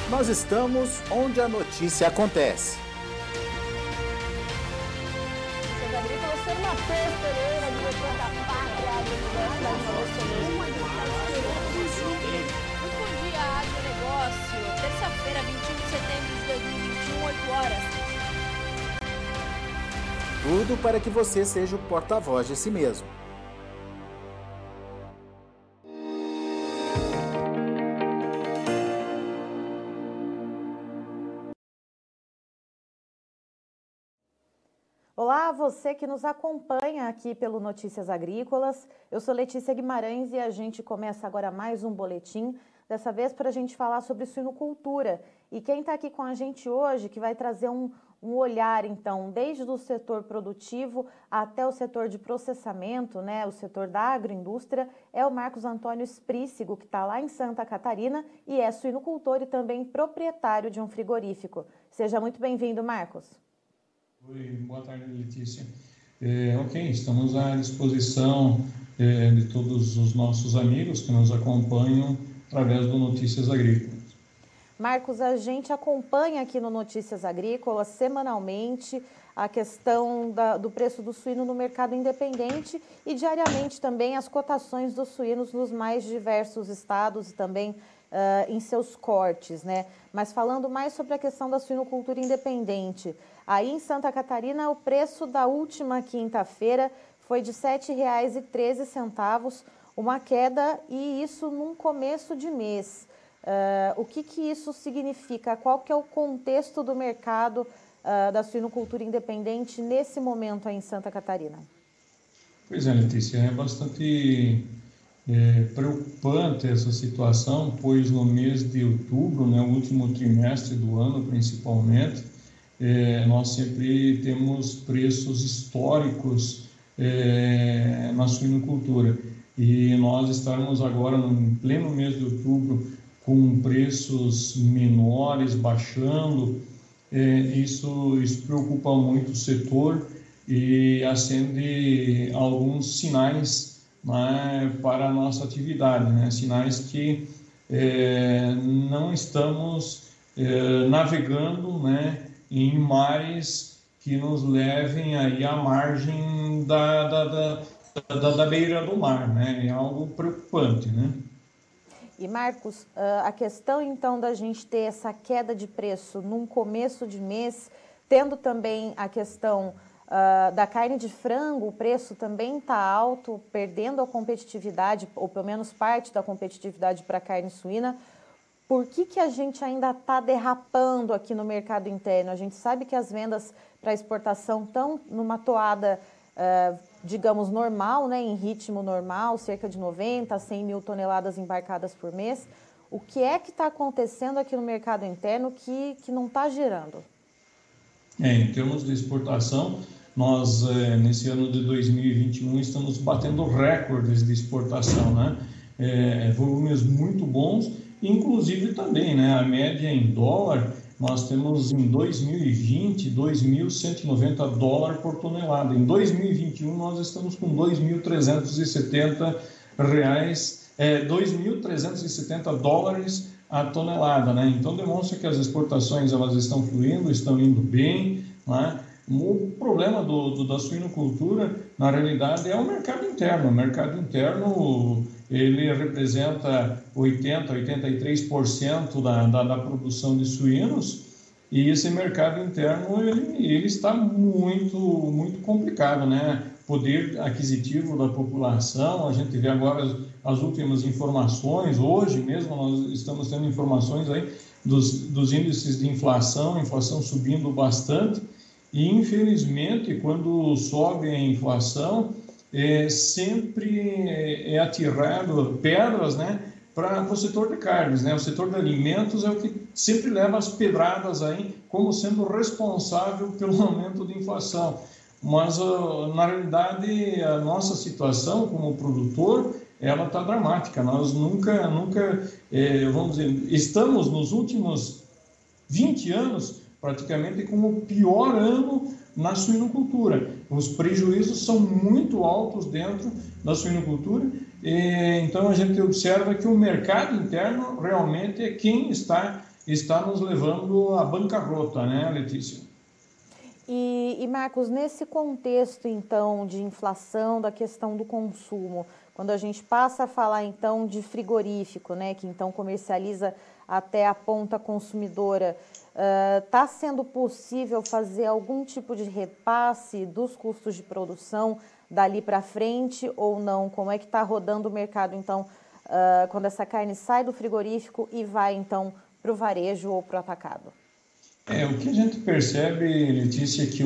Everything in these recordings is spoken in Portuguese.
Nós estamos onde a notícia acontece. Notícias Agrícolas, sou Matheus Pereira, diretor da Pátria Agronegócio da Muito bom dia, agronegócio. Terça-feira, 21 de setembro de 2021, 8 horas. Tudo para que você seja o porta-voz de si mesmo. Olá, você que nos acompanha aqui pelo Notícias Agrícolas. Eu sou Letícia Guimarães e a gente começa agora mais um boletim, dessa vez para a gente falar sobre suinocultura. E quem está aqui com a gente hoje, que vai trazer um olhar, então, desde o setor produtivo até o setor de processamento, né, o setor da agroindústria, é o Marcos Antônio Sprícigo, que está lá em Santa Catarina e é suinocultor e também proprietário de um frigorífico. Seja muito bem-vindo, Marcos. Oi, boa tarde, Letícia. Ok, estamos à disposição de todos os nossos amigos que nos acompanham através do Notícias Agrícolas. Marcos, a gente acompanha aqui no Notícias Agrícolas semanalmente a questão do preço do suíno no mercado independente e diariamente também as cotações dos suínos nos mais diversos estados e também em seus cortes, né? Mas falando mais sobre a questão da suinocultura independente, aí em Santa Catarina o preço da última quinta-feira foi de R$ 7,13, uma queda e isso num começo de mês. O que isso significa? Qual que é o contexto do mercado da suinocultura independente nesse momento aí em Santa Catarina? Pois é, Letícia, é bastante preocupante essa situação, pois no mês de outubro, né, o último trimestre do ano principalmente, nós sempre temos preços históricos na suinocultura. E nós estamos agora no pleno mês de outubro com preços menores, baixando, isso preocupa muito o setor e acende alguns sinais, né, para a nossa atividade, né? Sinais que não estamos navegando, né, em mares que nos levem aí à margem da beira do mar, né? É algo preocupante, né? E Marcos, a questão então da gente ter essa queda de preço num começo de mês, tendo também a questão da carne de frango, o preço também está alto, perdendo a competitividade, ou pelo menos parte da competitividade para a carne suína. Por que a gente ainda está derrapando aqui no mercado interno? A gente sabe que as vendas para exportação estão numa toada, digamos, normal, né, em ritmo normal, cerca de 90 a 100 mil toneladas embarcadas por mês. O que é que está acontecendo aqui no mercado interno que não está girando? Em termos de exportação, nós, nesse ano de 2021, estamos batendo recordes de exportação, né? Volumes muito bons, inclusive também, né, a média em dólar, nós temos em 2020, 2.190 dólares por tonelada. Em 2021, nós estamos com 2.370 reais, 2.370 dólares a tonelada, né? Então demonstra que as exportações elas estão fluindo, estão indo bem, né? O problema da suinocultura, na realidade, é o mercado interno. O mercado interno ele representa 80%, 83% da produção de suínos, e esse mercado interno ele está muito complicado, né? Poder aquisitivo da população, a gente vê agora as últimas informações, hoje mesmo nós estamos tendo informações aí dos índices de inflação subindo bastante, e infelizmente quando sobe a inflação, sempre é atirado pedras, né, para o setor de carnes, né? O setor de alimentos é o que sempre leva as pedradas aí como sendo responsável pelo aumento de inflação. Mas, na realidade, a nossa situação como produtor, ela está dramática. Nós nunca vamos dizer, estamos nos últimos 20 anos praticamente com o pior ano na suinocultura. Os prejuízos são muito altos dentro da suinocultura, então a gente observa que o mercado interno realmente é quem está está nos levando à bancarrota, né, Letícia? E Marcos, nesse contexto, então, de inflação, da questão do consumo, quando a gente passa a falar, então, de frigorífico, né, que então comercializa até a ponta consumidora, está sendo possível fazer algum tipo de repasse dos custos de produção dali para frente ou não? Como é que está rodando o mercado, então, quando essa carne sai do frigorífico e vai, então, para o varejo ou para o atacado? O que a gente percebe, Letícia, é que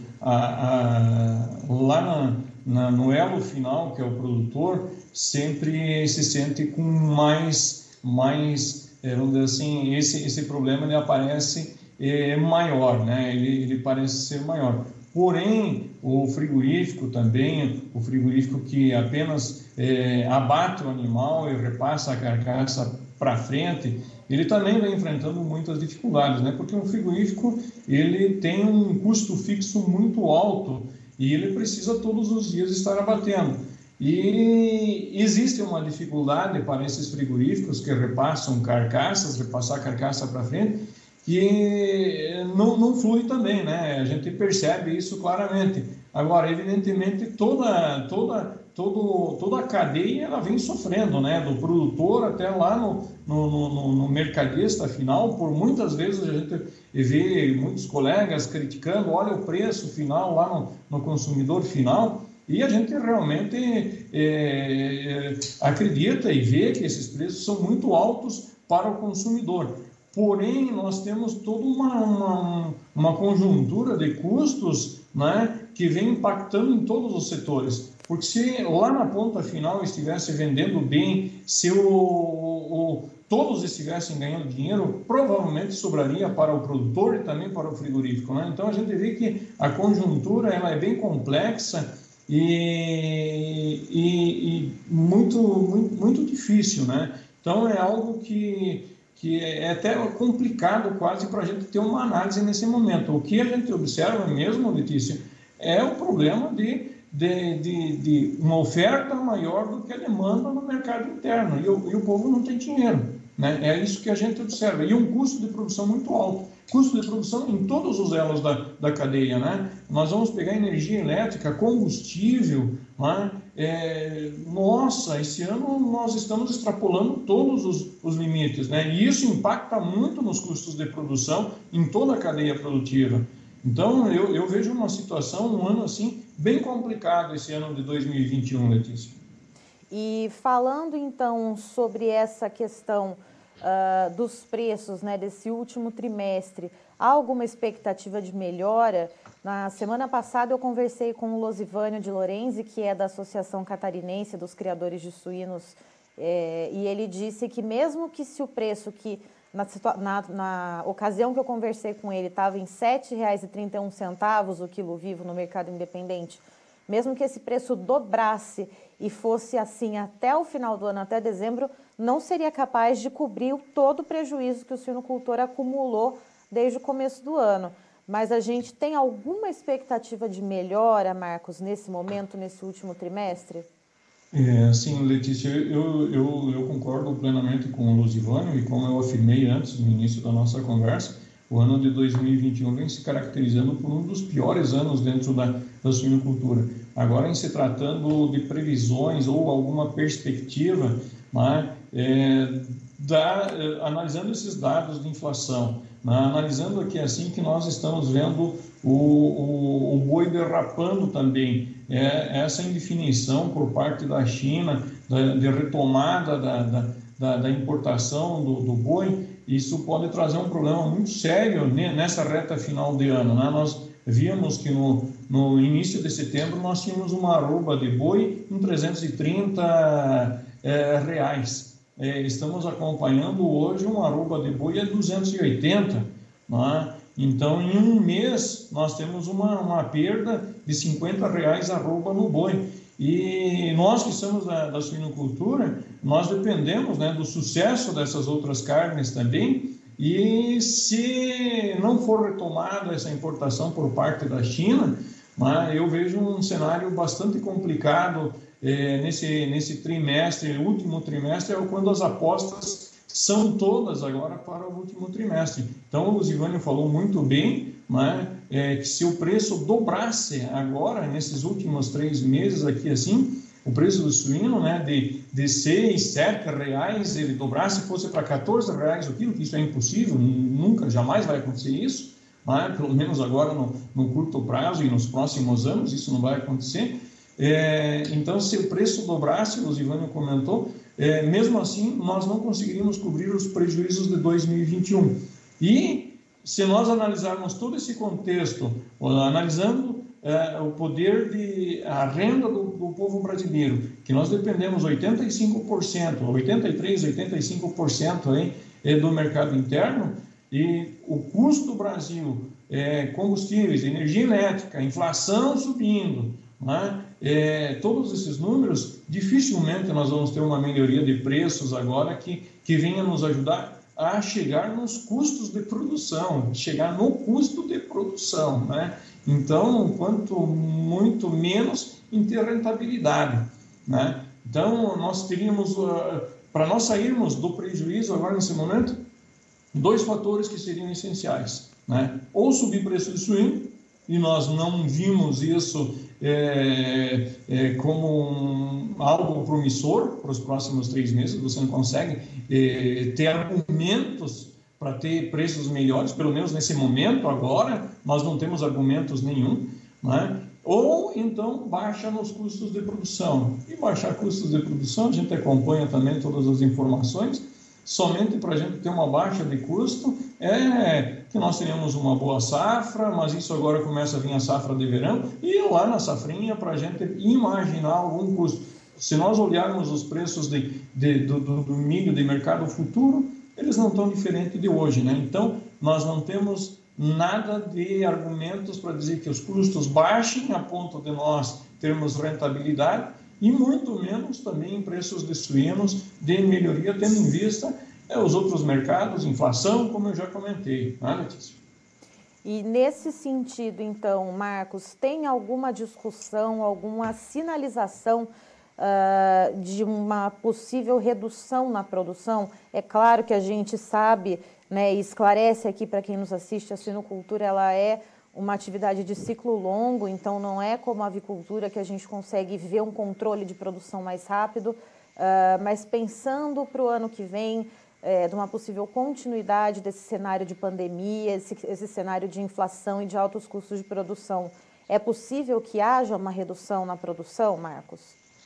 lá no elo final, que é o produtor, sempre se sente com mais vamos dizer assim, esse problema ele aparece maior, né? Ele parece ser maior. Porém, o frigorífico também, o frigorífico que apenas abate o animal e repassa a carcaça para frente, ele também vem enfrentando muitas dificuldades, né? Porque um frigorífico ele tem um custo fixo muito alto e ele precisa todos os dias estar abatendo. E existe uma dificuldade para esses frigoríficos que repassam carcaças, repassar a carcaça para frente, que não flui também, né? A gente percebe isso claramente. Agora, evidentemente, toda a cadeia ela vem sofrendo, né? Do produtor até lá no mercadista final. Por muitas vezes a gente vê muitos colegas criticando, olha o preço final lá no consumidor final, e a gente realmente acredita e vê que esses preços são muito altos para o consumidor. Porém, nós temos toda uma conjuntura de custos, né, que vem impactando em todos os setores. Porque se lá na ponta final estivesse vendendo bem, se todos estivessem ganhando dinheiro, provavelmente sobraria para o produtor e também para o frigorífico, né? Então, a gente vê que a conjuntura ela é bem complexa e muito difícil, né? Então, é algo que é até complicado quase para a gente ter uma análise nesse momento. O que a gente observa mesmo, Letícia, é o problema de uma oferta maior do que a demanda no mercado interno, e o povo não tem dinheiro, né? É isso que a gente observa, e um custo de produção muito alto, custo de produção em todos os elos da cadeia, né? Nós vamos pegar energia elétrica, combustível, né? Nossa, esse ano nós estamos extrapolando todos os limites, né? E isso impacta muito nos custos de produção em toda a cadeia produtiva. Então, eu vejo uma situação, um ano assim, bem complicado esse ano de 2021, Letícia. E falando então sobre essa questão dos preços, né, desse último trimestre, há alguma expectativa de melhora? Na semana passada eu conversei com o Losivânio de Lorenzi, que é da Associação Catarinense dos Criadores de Suínos, e ele disse que mesmo que se o preço que na ocasião que eu conversei com ele estava em R$ 7,31 o quilo vivo no mercado independente, mesmo que esse preço dobrasse e fosse assim até o final do ano, até dezembro, não seria capaz de cobrir todo o prejuízo que o suinocultor acumulou desde o começo do ano. Mas a gente tem alguma expectativa de melhora, Marcos, nesse momento, nesse último trimestre? Sim, Letícia, eu concordo plenamente com o Losivânio, e como eu afirmei antes, no início da nossa conversa, o ano de 2021 vem se caracterizando por um dos piores anos dentro da suinocultura. Agora, em se tratando de previsões ou alguma perspectiva, né, analisando esses dados de inflação, né, analisando aqui assim que nós estamos vendo o boi derrapando também, essa indefinição por parte da China, de retomada da importação do boi, isso pode trazer um problema muito sério nessa reta final de ano, né? Nós víamos que no início de setembro nós tínhamos uma arroba de boi em R$330. Estamos acompanhando hoje uma arroba de boi a 280, né? Então, em um mês, nós temos uma perda de R$50 arroba no boi. E nós que somos da suinocultura, nós dependemos, né, do sucesso dessas outras carnes também. E se não for retomada essa importação por parte da China, né, eu vejo um cenário bastante complicado nesse trimestre, último trimestre, é quando as apostas são todas agora para o último trimestre. Então, o Zivânio falou muito bem, né, que se o preço dobrasse agora, nesses últimos 3 meses aqui assim, o preço do suíno, né, de 6, 7 reais, ele dobrasse, fosse para 14 reais o quilo, que isso é impossível, nunca, jamais vai acontecer isso, né, pelo menos agora no curto prazo e nos próximos anos, isso não vai acontecer. Então, se o preço dobrasse, o Zivânio comentou, mesmo assim, nós não conseguiríamos cobrir os prejuízos de 2021. E, se nós analisarmos todo esse contexto, analisando o poder a renda do povo brasileiro, que nós dependemos 85%, 83%, 85% aí, do mercado interno, e o custo do Brasil, combustíveis, energia elétrica, inflação subindo, né? Todos esses números, dificilmente nós vamos ter uma melhoria de preços agora que venha nos ajudar a chegar nos custos de produção, chegar no custo de produção, né? Então, quanto muito menos em ter rentabilidade, né? Então, nós teríamos, para nós sairmos do prejuízo agora nesse momento, 2 fatores que seriam essenciais, né? Ou subir o preço do suíno, e nós não vimos isso como algo promissor para os próximos 3 meses, você não consegue ter argumentos para ter preços melhores, pelo menos nesse momento, agora, nós não temos argumentos nenhum, né? Ou então baixa nos custos de produção. E baixar custos de produção, a gente acompanha também todas as informações, somente para a gente ter uma baixa de custo, que nós tenhamos uma boa safra, mas isso agora começa a vir a safra de verão, e lá na safrinha para a gente imaginar algum custo. Se nós olharmos os preços do milho de mercado futuro, eles não estão diferentes de hoje, né? Então, nós não temos nada de argumentos para dizer que os custos baixem a ponto de nós termos rentabilidade, e muito menos também em preços de suínos de melhoria, tendo em vista os outros mercados, inflação, como eu já comentei, né, Letícia? E nesse sentido, então, Marcos, tem alguma discussão, alguma sinalização de uma possível redução na produção? É claro que a gente sabe, né, e esclarece aqui para quem nos assiste, a suinocultura ela é uma atividade de ciclo longo, então não é como a avicultura que a gente consegue ver um controle de produção mais rápido, mas pensando para o ano que vem, de uma possível continuidade desse cenário de pandemia, esse cenário de inflação e de altos custos de produção, é possível que haja uma redução na produção, Marcos?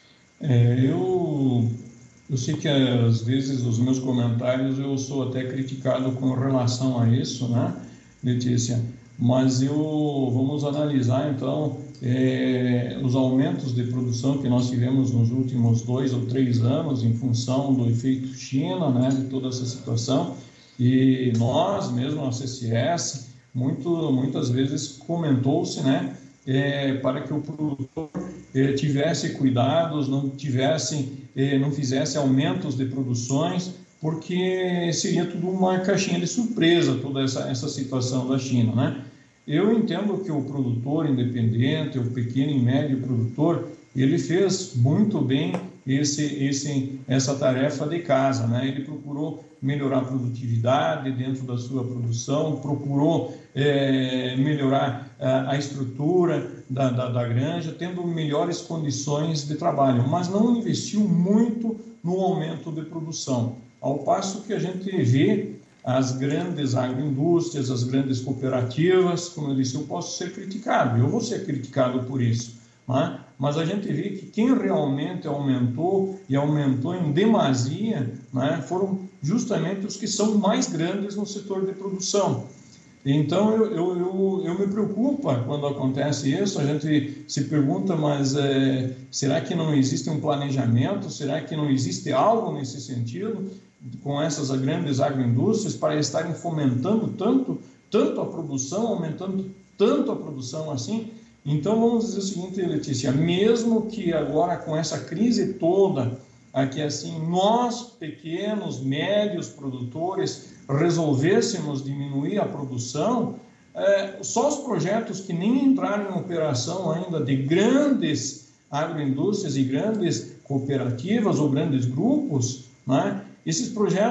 Eu sei que às vezes os meus comentários eu sou até criticado com relação a isso, né, Letícia? Mas vamos analisar então os aumentos de produção que nós tivemos nos últimos 2 ou 3 anos em função do efeito China, né, de toda essa situação, e nós mesmo, a CCS, muitas vezes comentou-se, né, para que o produtor tivesse cuidados, não fizesse aumentos de produções, porque seria tudo uma caixinha de surpresa, toda essa situação da China, né? Eu entendo que o produtor independente, o pequeno e médio produtor, ele fez muito bem essa tarefa de casa, né? Ele procurou melhorar a produtividade dentro da sua produção, procurou melhorar a estrutura da granja, tendo melhores condições de trabalho, mas não investiu muito no aumento de produção. Ao passo que a gente vê as grandes agroindústrias, as grandes cooperativas, como eu disse, eu posso ser criticado, eu vou ser criticado por isso, né? Mas a gente vê que quem realmente aumentou e aumentou em demasia, né, foram justamente os que são mais grandes no setor de produção. Então, eu me preocupa quando acontece isso, a gente se pergunta, mas será que não existe um planejamento? Será que não existe algo nesse sentido com essas grandes agroindústrias para estarem fomentando tanto a produção, aumentando tanto a produção assim? Então, vamos dizer o seguinte, Letícia, mesmo que agora com essa crise toda, aqui assim, nós, pequenos, médios produtores, resolvêssemos diminuir a produção, só os projetos que nem entraram em operação ainda de grandes agroindústrias e grandes cooperativas ou grandes grupos, né, esses projetos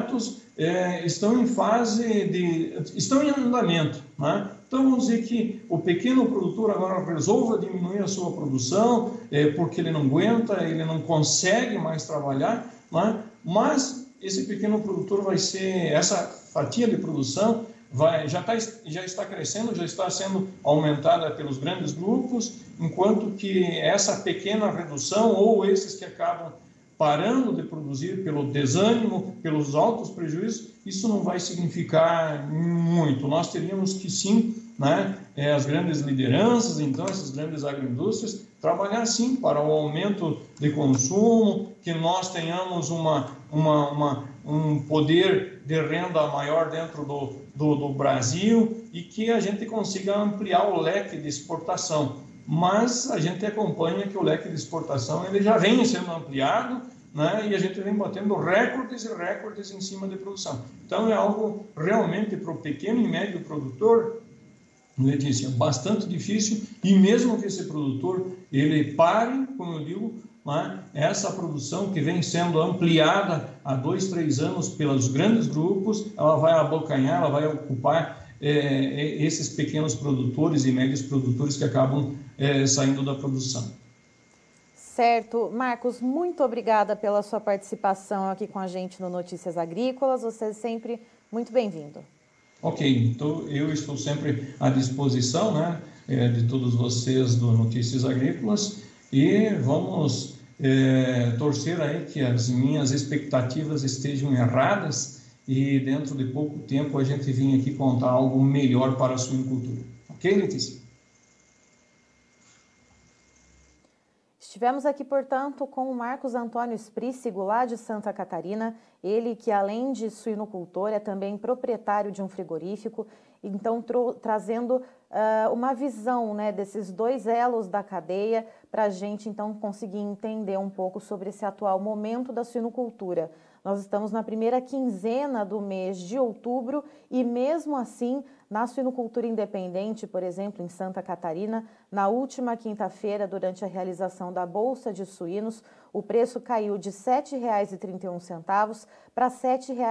estão em andamento, né? Então, vamos dizer que o pequeno produtor agora resolva diminuir a sua produção, porque ele não aguenta, ele não consegue mais trabalhar, né? Mas esse pequeno produtor essa fatia de produção já está crescendo, já está sendo aumentada pelos grandes grupos, enquanto que essa pequena redução, ou esses que acabam parando de produzir pelo desânimo, pelos altos prejuízos, isso não vai significar muito. Nós teríamos que sim, né, as grandes lideranças, então essas grandes agroindústrias, trabalhar sim para o aumento de consumo, que nós tenhamos um poder de renda maior dentro do Brasil e que a gente consiga ampliar o leque de exportação. Mas a gente acompanha que o leque de exportação ele já vem sendo ampliado, né, e a gente vem batendo recordes e recordes em cima de produção. Então é algo realmente para o pequeno e médio produtor, Letícia, bastante difícil, e mesmo que esse produtor ele pare, como eu digo, né, essa produção que vem sendo ampliada há 2, 3 anos pelos grandes grupos, ela vai abocanhar, ela vai ocupar esses pequenos produtores e médios produtores que acabam saindo da produção. Certo. Marcos, muito obrigada pela sua participação aqui com a gente no Notícias Agrícolas. Você é sempre muito bem-vindo. Ok, então eu estou sempre à disposição, né, de todos vocês do Notícias Agrícolas e vamos torcer aí que as minhas expectativas estejam erradas e dentro de pouco tempo a gente venha aqui contar algo melhor para a suinocultura. Ok, Letícia? Estivemos aqui, portanto, com o Marcos Antônio Esprícigo, lá de Santa Catarina, ele que, além de suinocultor, é também proprietário de um frigorífico, então trazendo uma visão, né, desses dois elos da cadeia para a gente, então, conseguir entender um pouco sobre esse atual momento da suinocultura. Nós estamos na primeira quinzena do mês de outubro e, mesmo assim, na suinocultura independente, por exemplo, em Santa Catarina, na última quinta-feira, durante a realização da Bolsa de Suínos, o preço caiu de R$ 7,31 para R$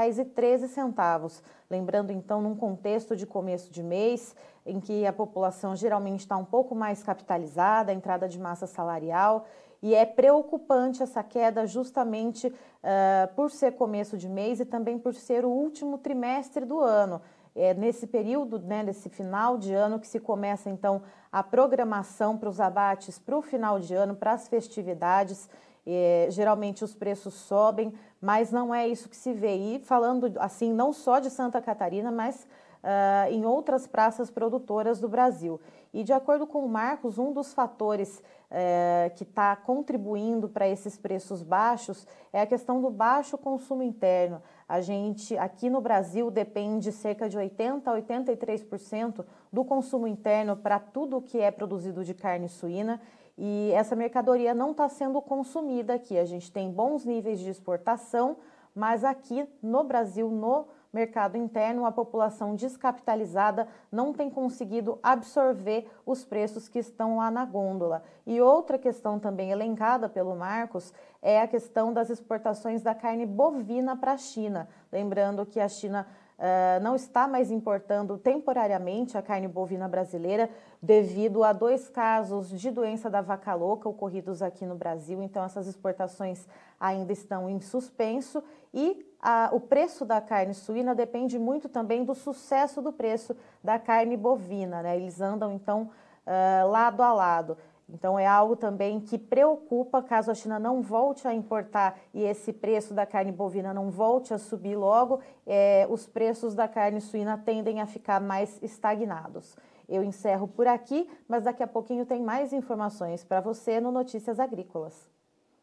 7,13. Lembrando, então, num contexto de começo de mês, em que a população geralmente está um pouco mais capitalizada, a entrada de massa salarial, e é preocupante essa queda justamente por ser começo de mês e também por ser o último trimestre do ano. É nesse período, né, nesse final de ano, que se começa, então, a programação para os abates para o final de ano, para as festividades. Geralmente os preços sobem, mas não é isso que se vê. E falando, assim, não só de Santa Catarina, mas em outras praças produtoras do Brasil. E, de acordo com o Marcos, um dos fatores que está contribuindo para esses preços baixos é a questão do baixo consumo interno. A gente, aqui no Brasil, depende cerca de 80% a 83% do consumo interno para tudo que é produzido de carne suína, e essa mercadoria não está sendo consumida aqui. A gente tem bons níveis de exportação, mas aqui no Brasil, no mercado interno, a população descapitalizada não tem conseguido absorver os preços que estão lá na gôndola. E outra questão também elencada pelo Marcos é a questão das exportações da carne bovina para a China. Lembrando que a China não está mais importando temporariamente a carne bovina brasileira devido a 2 casos de doença da vaca louca ocorridos aqui no Brasil. Então, essas exportações ainda estão em suspenso e o preço da carne suína depende muito também do sucesso do preço da carne bovina, né? Eles andam, então, lado a lado. Então, é algo também que preocupa caso a China não volte a importar e esse preço da carne bovina não volte a subir logo, os preços da carne suína tendem a ficar mais estagnados. Eu encerro por aqui, mas daqui a pouquinho tem mais informações para você no Notícias Agrícolas.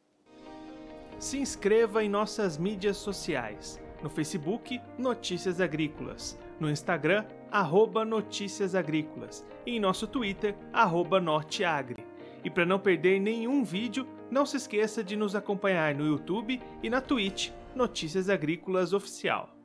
Se inscreva em nossas mídias sociais. No Facebook, Notícias Agrícolas. No Instagram, @Notícias Agrícolas. E em nosso Twitter, @Norteagri. E para não perder nenhum vídeo, não se esqueça de nos acompanhar no YouTube e na Twitch, Notícias Agrícolas Oficial.